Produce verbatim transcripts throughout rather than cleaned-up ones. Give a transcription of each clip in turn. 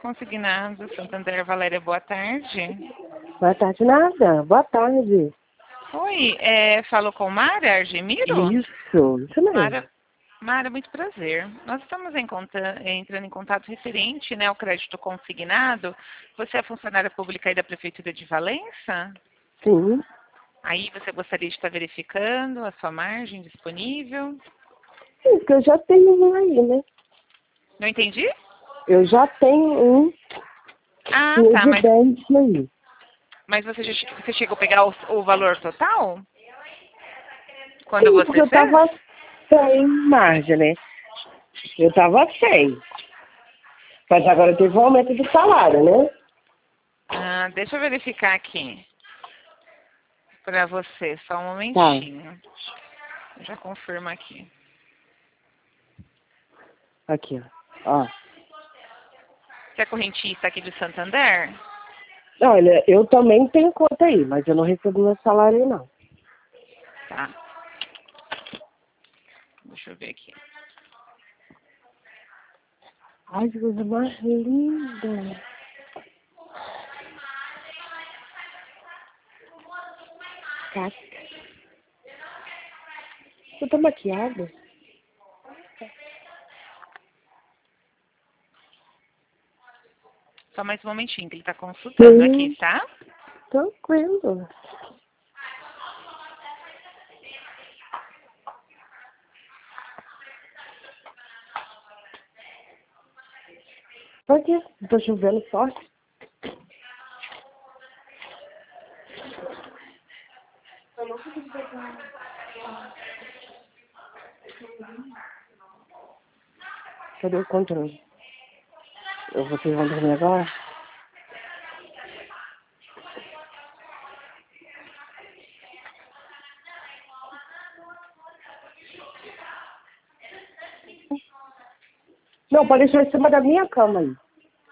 Consignado, Santander. Valéria, boa tarde. Boa tarde, nada. Boa tarde. Oi, é, falo com Mara Argemiro? Isso, isso mesmo. Mara, Mara, muito prazer. Nós estamos em conta, entrando em contato referente, né, ao crédito consignado. Você é funcionária pública aí da Prefeitura de Valença? Sim. Aí você gostaria de estar verificando a sua margem disponível? Sim, porque eu já tenho um aí, né? Não entendi? Eu já tenho um Ah, de tá, mas, evidência aí. mas você, já, você chegou a pegar o, o valor total? Quando Sim, você porque eu fez? tava sem margem, né? Eu tava sem. Mas agora teve um aumento de salário, né? Ah, deixa eu verificar aqui para você, só um Tá. momentinho. Já confirmo aqui. Aqui, ó. Ó. Você é correntista aqui de Santander? Olha, eu também tenho conta aí, mas eu não recebo meu salário, não. Tá. Deixa eu ver aqui. Ai, que coisa mais linda. Cata. Você tá maquiada? Só mais um momentinho que ele está consultando aqui, Sim, tá? tranquilo. Por quê? Tá chovendo forte? Cadê o controle? Eu- Vocês vão dormir agora? Não, pode deixar em cima da minha cama aí.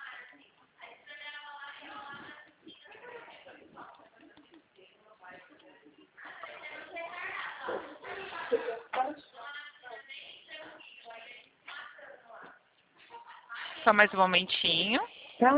Só mais um momentinho. Tá?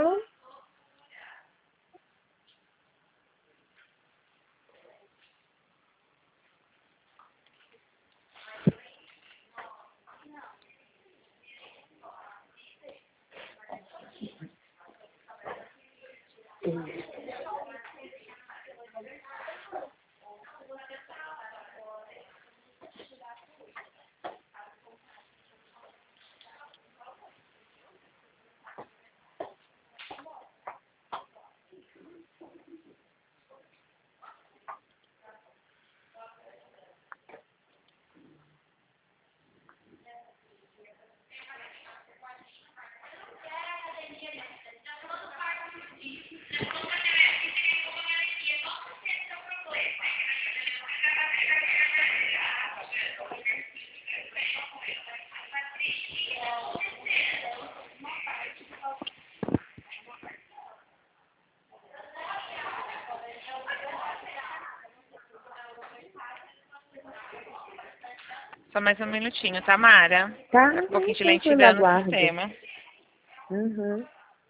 Só mais um minutinho, tá, Mara? Tá? Um pouquinho de Tranquilo, lentidão no aguardo. sistema. Uhum.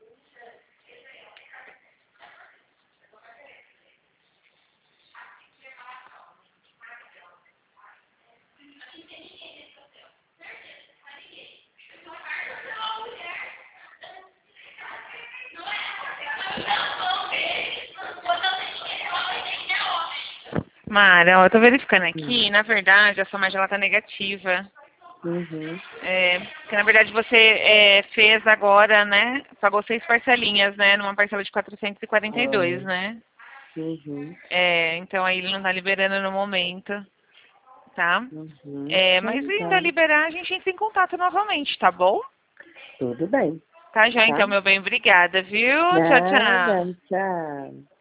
Mara, ó, eu tô verificando aqui, na verdade, a sua margem ela tá negativa. Uhum. É, porque na verdade você é, fez agora, né? Pagou seis parcelinhas, né? Numa parcela de quatrocentos e quarenta e dois, Ah, né? uhum. É, então aí ele não tá liberando no momento, tá? Uhum. É, mas Então ainda tá. liberar, a gente entra em contato novamente, tá bom? Tudo bem, Tá já tá? então, meu bem, obrigada, viu? Tchau, tchau. Nada, tchau.